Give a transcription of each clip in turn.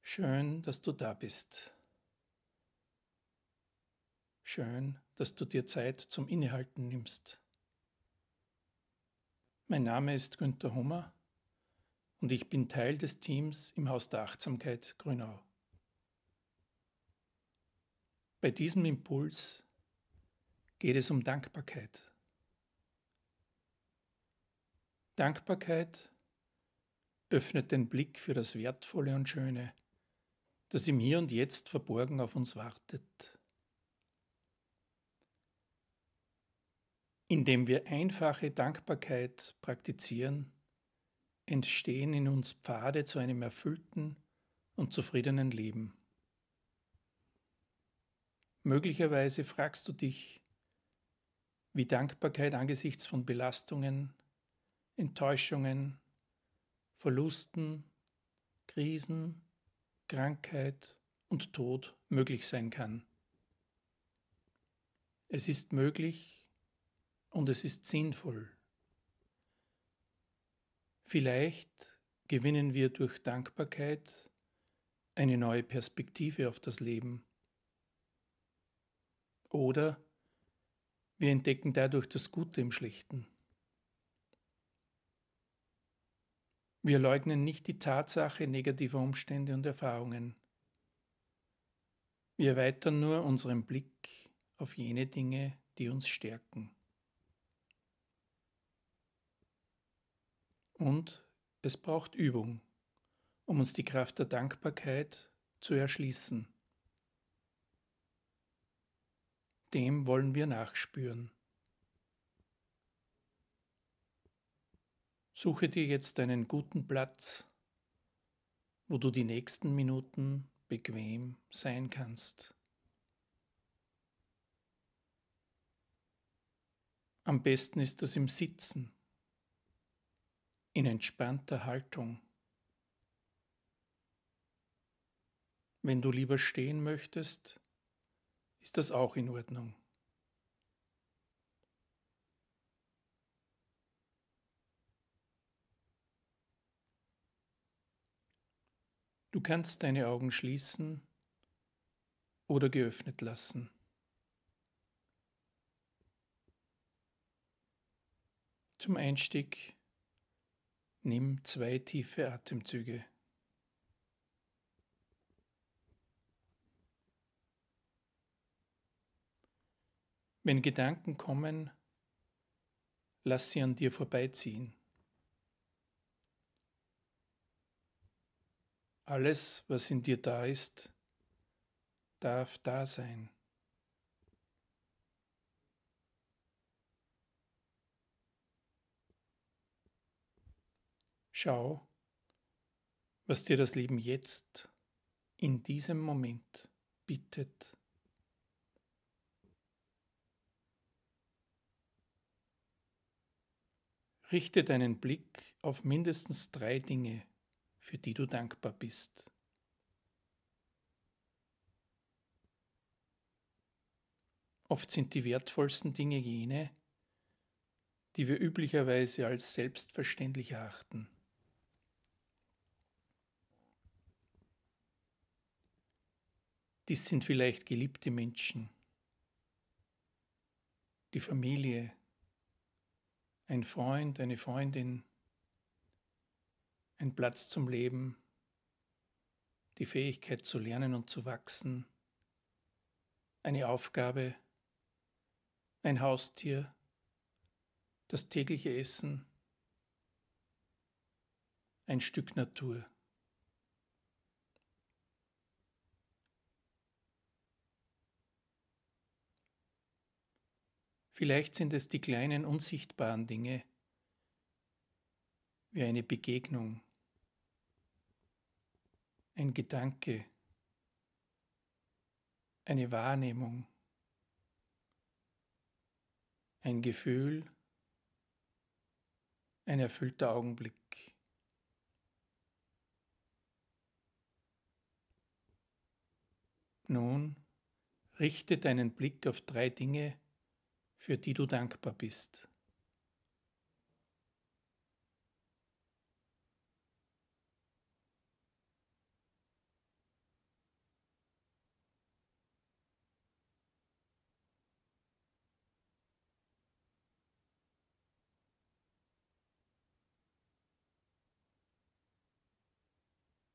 Schön, dass du da bist. Schön, dass du dir Zeit zum Innehalten nimmst. Mein Name ist Günther Hummer und ich bin Teil des Teams im Haus der Achtsamkeit Grünau. Bei diesem Impuls geht es um Dankbarkeit. Dankbarkeit öffnet den Blick für das Wertvolle und Schöne, das im Hier und Jetzt verborgen auf uns wartet. Indem wir einfache Dankbarkeit praktizieren, entstehen in uns Pfade zu einem erfüllten und zufriedenen Leben. Möglicherweise fragst du dich, wie Dankbarkeit angesichts von Belastungen, Enttäuschungen, Verlusten, Krisen, Krankheit und Tod möglich sein kann. Es ist möglich und es ist sinnvoll. Vielleicht gewinnen wir durch Dankbarkeit eine neue Perspektive auf das Leben. Oder wir entdecken dadurch das Gute im Schlechten. Wir leugnen nicht die Tatsache negativer Umstände und Erfahrungen. Wir erweitern nur unseren Blick auf jene Dinge, die uns stärken. Und es braucht Übung, um uns die Kraft der Dankbarkeit zu erschließen. Dem wollen wir nachspüren. Suche dir jetzt einen guten Platz, wo du die nächsten Minuten bequem sein kannst. Am besten ist das im Sitzen, in entspannter Haltung. Wenn du lieber stehen möchtest, ist das auch in Ordnung. Du kannst deine Augen schließen oder geöffnet lassen. Zum Einstieg nimm 2 tiefe Atemzüge. Wenn Gedanken kommen, lass sie an dir vorbeiziehen. Alles, was in dir da ist, darf da sein. Schau, was dir das Leben jetzt, in diesem Moment, bietet. Richte deinen Blick auf mindestens 3 Dinge, für die du dankbar bist. Oft sind die wertvollsten Dinge jene, die wir üblicherweise als selbstverständlich erachten. Dies sind vielleicht geliebte Menschen, die Familie, ein Freund, eine Freundin, ein Platz zum Leben, die Fähigkeit zu lernen und zu wachsen, eine Aufgabe, ein Haustier, das tägliche Essen, ein Stück Natur. Vielleicht sind es die kleinen unsichtbaren Dinge, wie eine Begegnung, ein Gedanke, eine Wahrnehmung, ein Gefühl, ein erfüllter Augenblick. Nun richte deinen Blick auf 3 Dinge, für die du dankbar bist.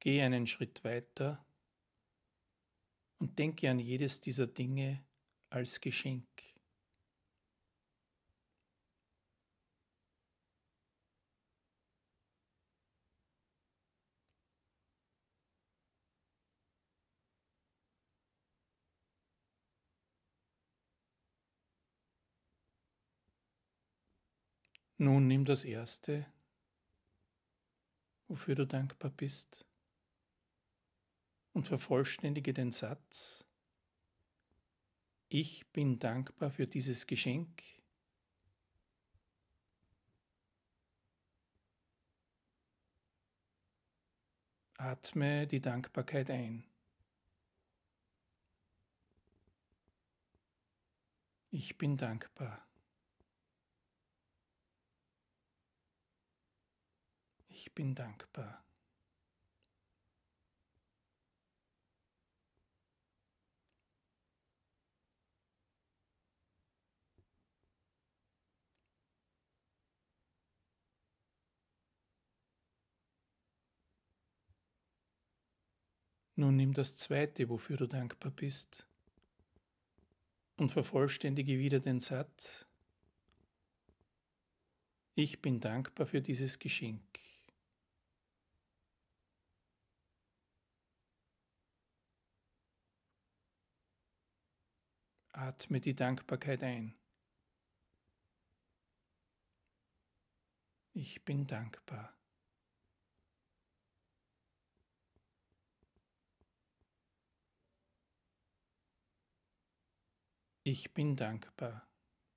Geh einen Schritt weiter und denke an jedes dieser Dinge als Geschenk. Nun nimm das Erste, wofür du dankbar bist, und vervollständige den Satz: Ich bin dankbar für dieses Geschenk. Atme die Dankbarkeit ein. Ich bin dankbar. Ich bin dankbar. Nun nimm das Zweite, wofür du dankbar bist, und vervollständige wieder den Satz: Ich bin dankbar für dieses Geschenk. Atme die Dankbarkeit ein. Ich bin dankbar. Ich bin dankbar.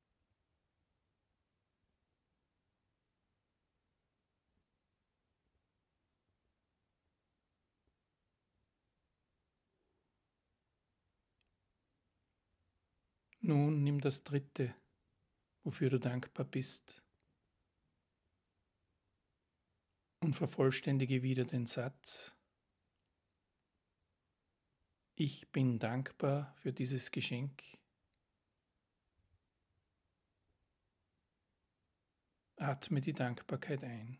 Nun nimm das Dritte, wofür du dankbar bist, und vervollständige wieder den Satz: Ich bin dankbar für dieses Geschenk. Atme die Dankbarkeit ein.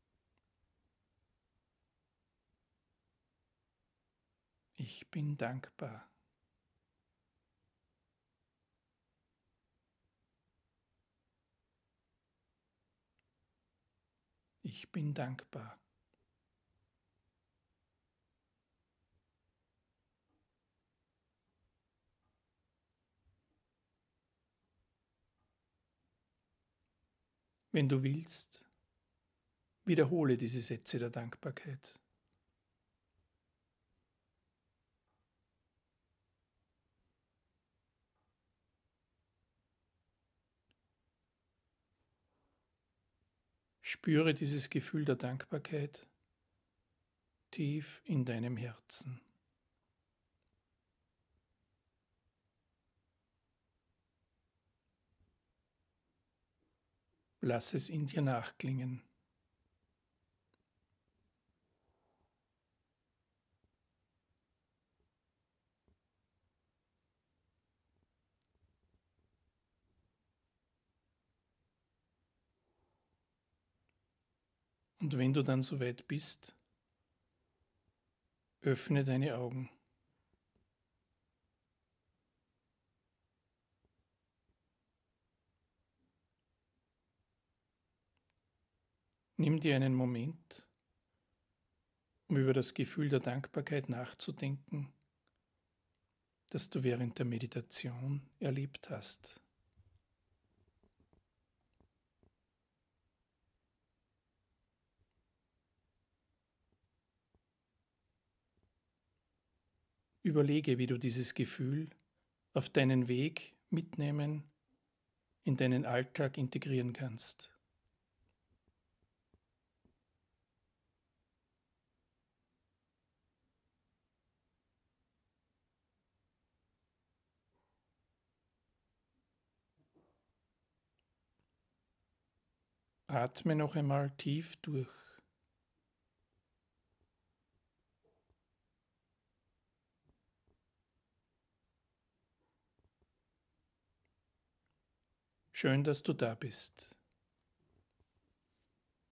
Ich bin dankbar. Ich bin dankbar. Wenn du willst, wiederhole diese Sätze der Dankbarkeit. Spüre dieses Gefühl der Dankbarkeit tief in deinem Herzen. Lass es in dir nachklingen. Und wenn du dann soweit bist, öffne deine Augen. Nimm dir einen Moment, um über das Gefühl der Dankbarkeit nachzudenken, das du während der Meditation erlebt hast. Überlege, wie du dieses Gefühl auf deinen Weg mitnehmen, in deinen Alltag integrieren kannst. Atme noch einmal tief durch. Schön, dass du da bist.